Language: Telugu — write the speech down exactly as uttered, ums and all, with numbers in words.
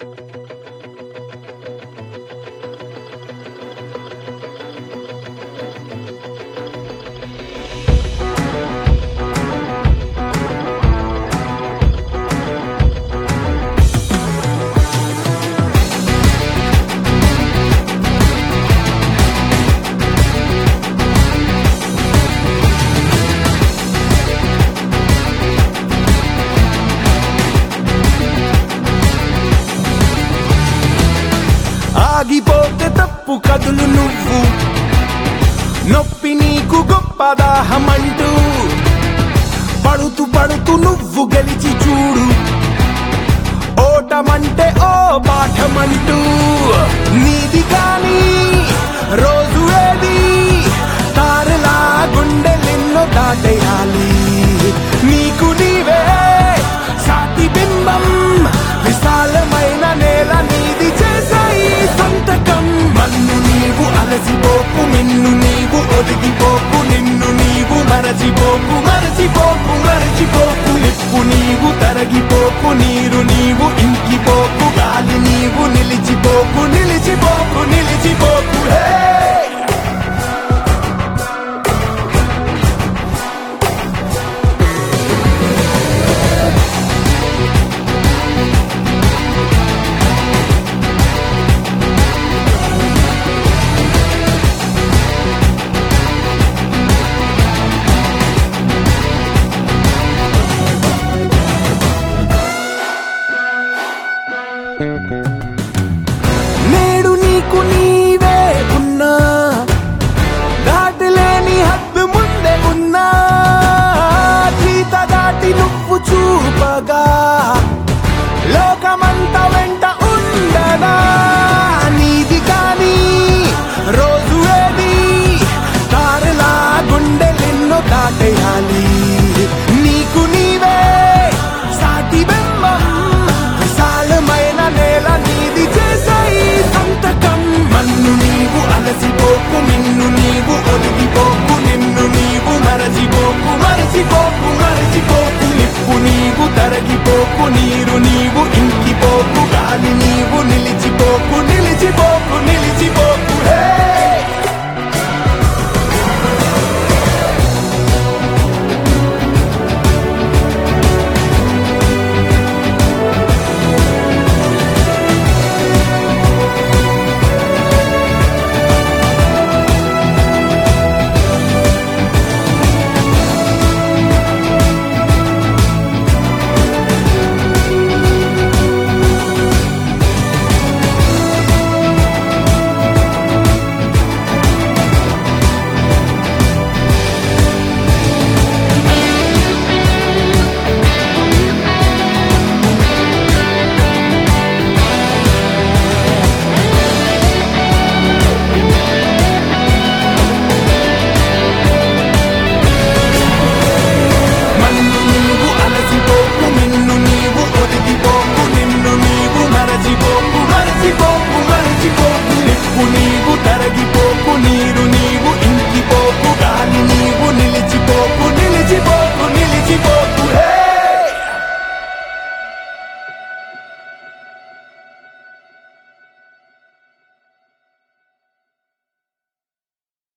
ఆగిపోతే తప్పు కదులు నువ్వు, నొప్పి నీకు గొప్ప దాహమంటూ, పడుతూ పడుతూ నువ్వు గెలిచి చూడు, ఓటమంటే ఓ పాఠమంటూ. నీది కాని రోజు ఏది, తారలా గుండెలెన్నో దాటేయాలి. నీకు నీవే సాటి బింబం, విశాలమైన నేల నీది చేసాయి సంతకం. మన్ను నీవు అలసిపోకు, నిన్ను నీవు ఒదిగిపోకు, నిన్ను నీవు మరచిపోకు, మరచిపోకు మరచిపోకు. నిప్పు నీవు తరగిపోకు, నీరు నీవు ఇంకిపోకు, గాలి నీవు నిలిచిపోకు, నిలిచిపోకు నిలిచిపోకు. హే నేడు నీకు నీవే ఉన్నా, దాటలేని హద్దు ముందే ఉన్నా, గీత దాటి నువ్వు చూపగా లోకమంతా వెంట ఉండనా. నీది కాని రోజు ఏది, తారలా గుండెలెన్నో దాటేయాలి. నీకు నీవే సాటి బింబం, విశాలమైన నేల నీది చేసాయి సంతకం. మన్ను నీవు అలసిపోకు, నిన్ను నీవు ఒదిగిపోకు, నిన్ను నీవు మరచిపోకు, మరచిపోకు మరచిపోకు. నిప్పు నీవు తరగిపోకు, నీరు నీవు